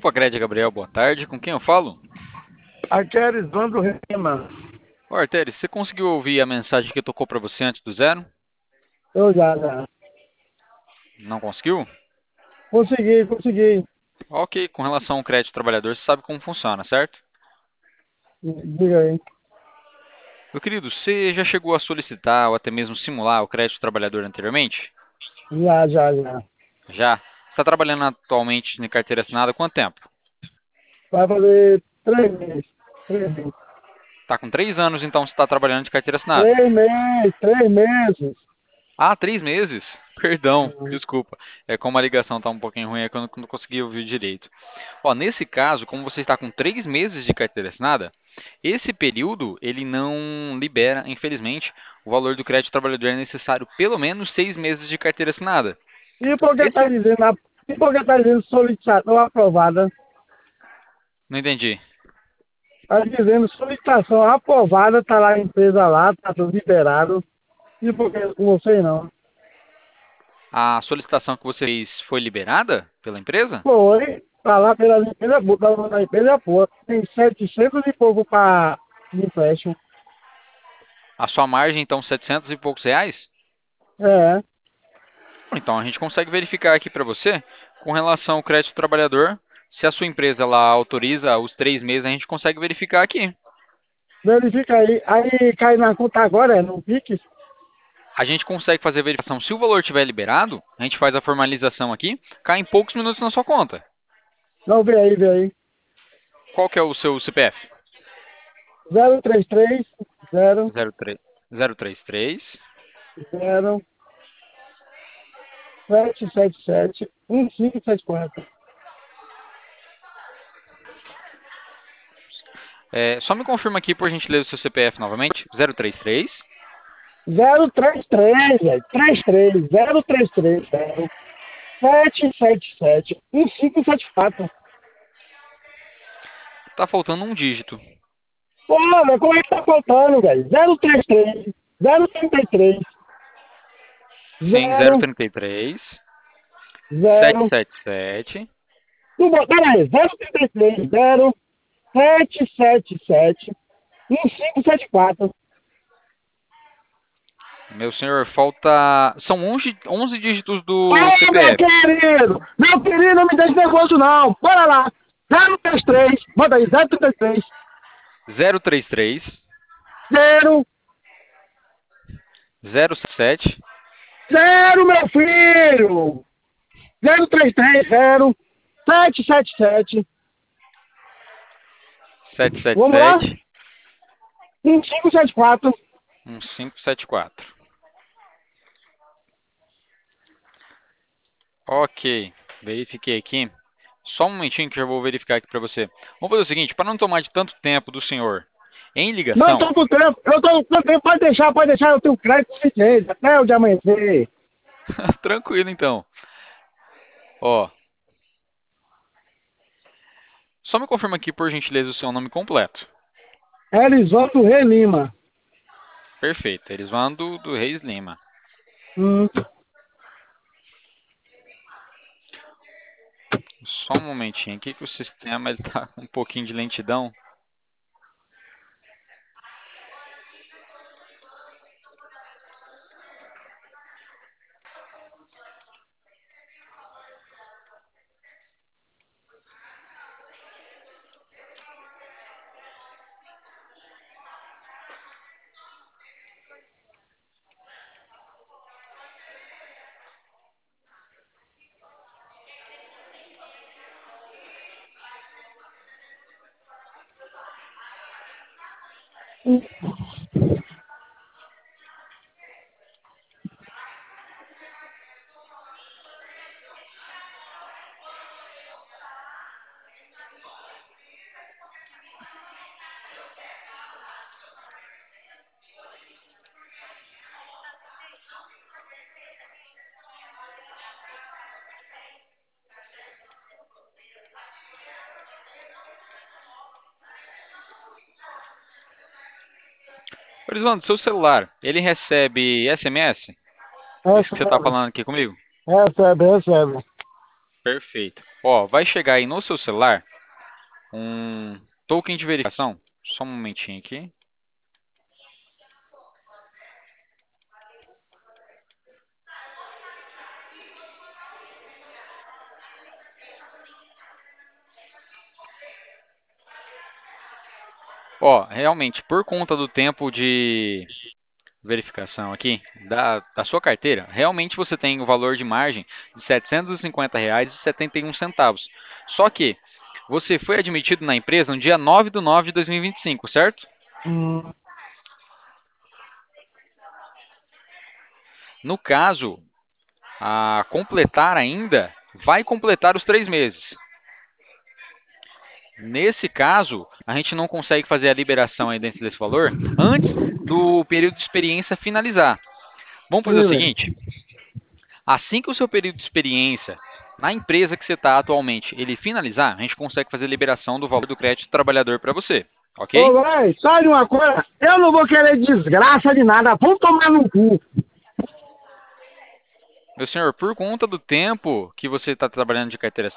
Opa, Crédito Gabriel, boa tarde. Com quem eu falo? Aqui é Arisandro Rema. Ô, Arteres, você conseguiu ouvir a mensagem que tocou para você antes do zero? Eu já. Não conseguiu? Consegui. Ok, com relação ao crédito trabalhador, você sabe como funciona, certo? Diga aí. Meu querido, você já chegou a solicitar ou até mesmo simular o crédito trabalhador anteriormente? Já. Já. Você está trabalhando atualmente em carteira assinada há quanto tempo? Vai fazer 3 meses. 3 meses. Está com 3 anos, então você está trabalhando de carteira assinada. 3 meses, 3 meses. Ah, 3 meses? Perdão, desculpa. É como a ligação está um pouquinho ruim, é que eu não consegui ouvir direito. Ó, nesse caso, como você está com 3 meses de carteira assinada, esse período ele não libera, infelizmente, o valor do crédito trabalhador é necessário pelo menos 6 meses de carteira assinada. E por que tá Esse, dizendo, e por que tá dizendo solicitação aprovada? não entendi. Tá dizendo solicitação aprovada, tá lá a empresa lá, tá tudo liberado. E por que com você não? A solicitação que você fez foi liberada pela empresa? Foi, tá lá pela empresa, da empresa boa. Tem 700 e pouco para empréstimo. A sua margem, então, 700 e poucos reais? É. Então, a gente consegue verificar aqui para você, com relação ao crédito trabalhador, se a sua empresa ela autoriza os 3 meses, a gente consegue verificar aqui. Verifica aí. Aí cai na conta agora, no Pix. A gente consegue fazer a verificação. Se o valor estiver liberado, a gente faz a formalização aqui, cai em poucos minutos na sua conta. Não, vê aí. Qual que é o seu CPF? 033 0 03, 033 0 777 1574. Só me confirma aqui, por gentileza, o seu CPF novamente. 033 033, velho. 33 033 0 777 1574. Tá faltando um dígito. Pô, mas como é que tá faltando, velho? 033 033 Sim, 0 033 0. 777. Pera aí, 033 0 777 1574. Meu senhor, falta. São 11 dígitos do Ô, CPF. meu querido, não me deixe nervoso não, bora lá, 033, bota aí, 033, 033 0, 07 0, meu filho, 033, 0, 777, vamos lá, 777 1574. 1574. Ok, verifiquei aqui. Só um momentinho que eu já vou verificar aqui para você. Vamos fazer o seguinte, para não tomar de tanto tempo do senhor em Não ligação, tô com tempo, eu tô com tempo, pode deixar, eu tenho crédito suficiente, até o de amanhecer. tranquilo então. Ó, só me confirma aqui por gentileza o seu nome completo. Elizoto Relima. Perfeito, Elisvando do Reis Lima. Hum. Só um momentinho aqui que o sistema ele tá com um pouquinho de lentidão. Elisvando, seu celular, ele recebe SMS? Esse que você está Recebe, falando aqui comigo? recebe. Perfeito. Ó, vai chegar aí no seu celular um token de verificação. Só um momentinho aqui. Ó, realmente, por conta do tempo de verificação aqui da sua carteira, realmente você tem o valor de margem de R$ 750,71. Só que você foi admitido na empresa no dia 9/9/2025, certo? Hum, No caso, a completar ainda, vai completar os 3 meses. Nesse caso, a gente não consegue fazer a liberação aí dentro desse valor antes do período de experiência finalizar. Vamos fazer o sim, velho. seguinte: assim que o seu período de experiência na empresa que você está atualmente ele finalizar, a gente consegue fazer a liberação do valor do crédito do trabalhador para você, Ô, ok? vai, sabe uma coisa? Eu não vou querer desgraça de nada. Vamos tomar no cu. Meu senhor, por conta do tempo que você está trabalhando de carteira